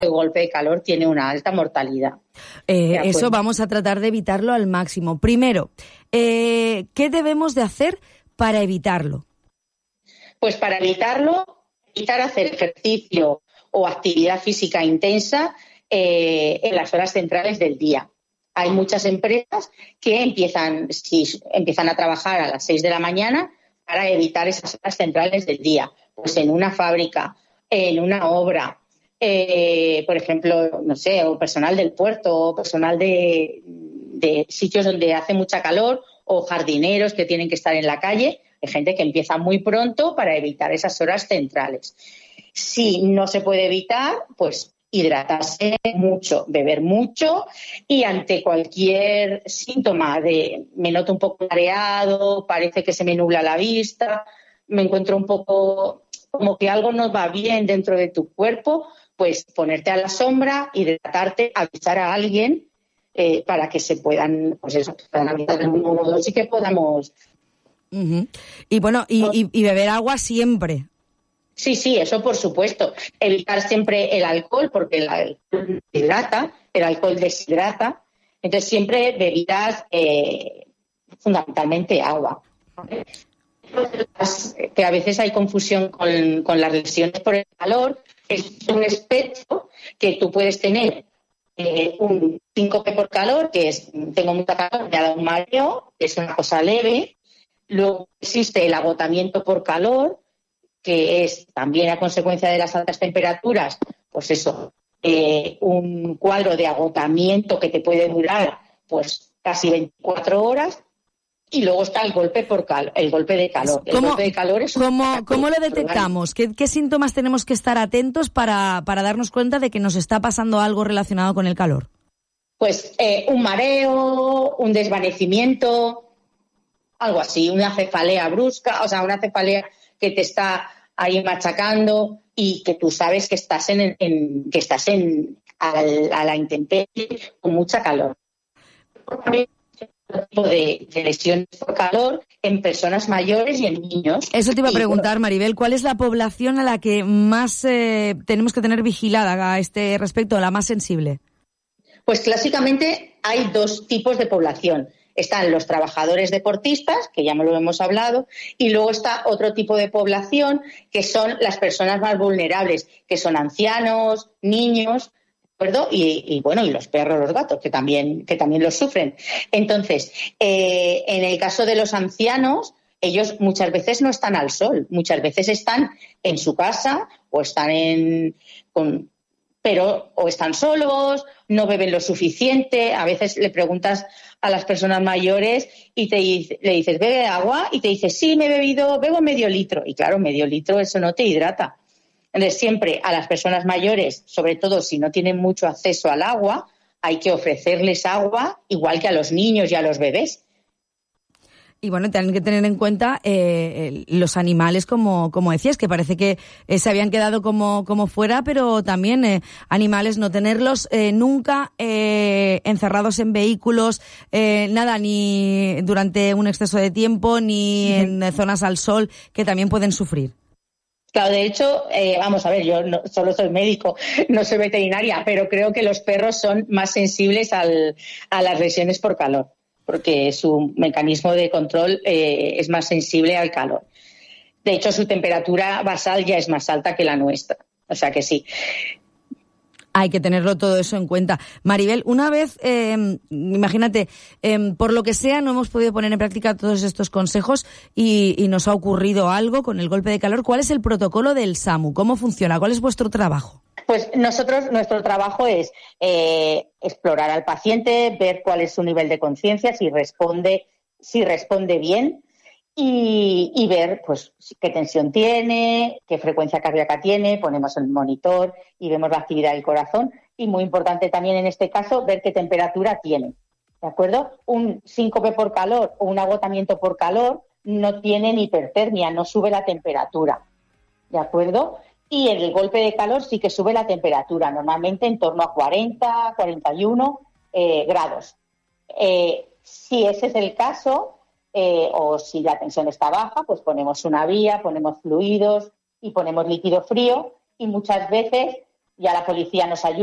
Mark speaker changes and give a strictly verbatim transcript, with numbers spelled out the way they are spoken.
Speaker 1: el golpe de calor tiene una alta mortalidad.
Speaker 2: Eh, eso vamos a tratar de evitarlo al máximo. Primero, eh, ¿qué debemos de hacer para evitarlo?
Speaker 1: Pues para evitarlo, evitar hacer ejercicio o actividad física intensa eh, en las horas centrales del día. Hay muchas empresas que empiezan, si, empiezan a trabajar a las seis de la mañana para evitar esas horas centrales del día. Pues en una fábrica, en una obra, eh, por ejemplo, no sé, o personal del puerto, o personal de, de sitios donde hace mucha calor, o jardineros que tienen que estar en la calle. Hay gente que empieza muy pronto para evitar esas horas centrales. Si no se puede evitar, pues hidratarse mucho, beber mucho y ante cualquier síntoma de me noto un poco mareado, parece que se me nubla la vista, me encuentro un poco como que algo no va bien dentro de tu cuerpo, pues ponerte a la sombra, hidratarte, avisar a alguien eh, para que se puedan, pues eso, puedan avisar uno o dos y que podamos.
Speaker 2: Uh-huh. Y bueno, y, y, y beber agua siempre.
Speaker 1: Sí, sí, eso por supuesto. Evitar siempre el alcohol, porque el alcohol hidrata, el alcohol deshidrata. Entonces, siempre bebidas eh, fundamentalmente agua. Que a veces hay confusión con, con las lesiones por el calor. Es un espectro que tú puedes tener eh, un síncope por calor, que es tengo mucha calor, me ha dado un mareo, es una cosa leve. Luego existe el agotamiento por calor, que es también a consecuencia de las altas temperaturas, pues eso, eh, un cuadro de agotamiento que te puede durar pues casi veinticuatro horas. Y luego está el golpe por cal- el golpe de calor. El
Speaker 2: ¿Cómo,
Speaker 1: golpe de calor es
Speaker 2: ¿cómo, ¿cómo lo detectamos? ¿Qué, ¿Qué síntomas tenemos que estar atentos para, para darnos cuenta de que nos está pasando algo relacionado con el calor?
Speaker 1: Pues eh, un mareo, un desvanecimiento, algo así, una cefalea brusca, o sea, una cefalea que te está ahí machacando y que tú sabes que estás en, en que estás en a la, a la intemperie con mucha calor. Tipo de, de lesiones por calor en personas mayores y en niños.
Speaker 2: Eso te iba a preguntar,
Speaker 1: y, bueno,
Speaker 2: Maribel, ¿cuál es la población a la que más eh, tenemos que tener vigilada a este respecto, la más sensible?
Speaker 1: Pues clásicamente hay dos tipos de población. Están los trabajadores deportistas, que ya me lo hemos hablado, y luego está otro tipo de población, que son las personas más vulnerables, que son ancianos, niños, ¿de acuerdo? Y, y bueno, y los perros, los gatos, que también, que también los sufren. Entonces, eh, en el caso de los ancianos, ellos muchas veces no están al sol, muchas veces están en su casa o están en... con, pero o están solos, no beben lo suficiente. A veces le preguntas a las personas mayores y te dice, le dices, ¿bebe agua? Y te dice, sí, me he bebido, bebo medio litro. Y claro, medio litro eso no te hidrata. Entonces, siempre a las personas mayores, sobre todo si no tienen mucho acceso al agua, hay que ofrecerles agua igual que a los niños y a los bebés.
Speaker 2: Y bueno, tienen que tener en cuenta eh, los animales, como como decías, que parece que eh, se habían quedado como como fuera, pero también eh, animales, no tenerlos eh, nunca eh, encerrados en vehículos, eh, nada, ni durante un exceso de tiempo, ni en eh, zonas al sol, que también pueden sufrir.
Speaker 1: Claro, de hecho, eh, vamos a ver, yo no, solo soy médico, no soy veterinaria, pero creo que los perros son más sensibles al, a las lesiones por calor, porque su mecanismo de control eh, es más sensible al calor. De hecho, su temperatura basal ya es más alta que la nuestra. O sea que sí.
Speaker 2: Hay que tenerlo todo eso en cuenta. Maribel, una vez, eh, imagínate, eh, por lo que sea, no hemos podido poner en práctica todos estos consejos y, y nos ha ocurrido algo con el golpe de calor. ¿Cuál es el protocolo del SAMU? ¿Cómo funciona? ¿Cuál es vuestro trabajo?
Speaker 1: Pues nosotros, nuestro trabajo es eh, explorar al paciente, ver cuál es su nivel de conciencia, si responde, si responde bien y, y ver pues qué tensión tiene, qué frecuencia cardíaca tiene, ponemos el monitor y vemos la actividad del corazón y muy importante también en este caso ver qué temperatura tiene, ¿de acuerdo? Un síncope por calor o un agotamiento por calor no tienen hipertermia, no sube la temperatura, ¿de acuerdo? Y el golpe de calor sí que sube la temperatura, normalmente en torno a cuarenta, cuarenta y uno eh, grados. Eh, si ese es el caso, eh, o si la tensión está baja, pues ponemos una vía, ponemos fluidos y ponemos líquido frío. Y muchas veces ya la policía nos ayuda.